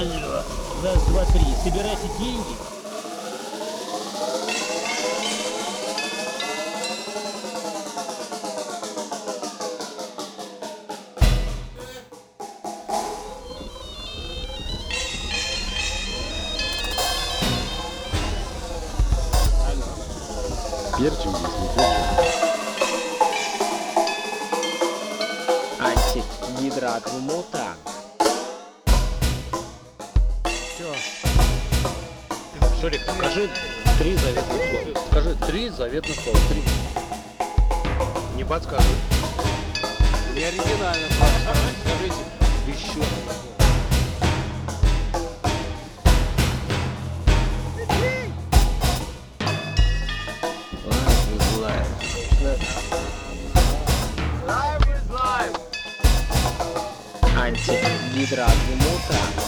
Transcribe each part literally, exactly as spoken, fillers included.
Алло, раз, два, три. Собирайте деньги. Перчик здесь, не перчик. Антигидрат мутант. Все. Шурик, скажи три заветных слова. Скажи три заветных слова. Три. Не подскажу. Не оригинально просто. Скажите еще. Антигидрат мутант.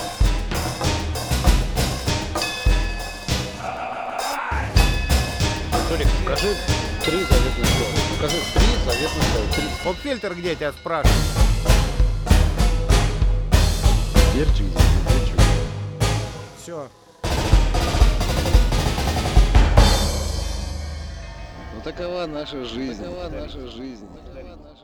Шурик, скажи три заветных слова. Скажи три заветных слова. Три. Поп-фильтр где, тебя спрашивают? Перчик здесь, не перчик. Все. Ну такова наша жизнь. Такова наша жизнь. Такова наша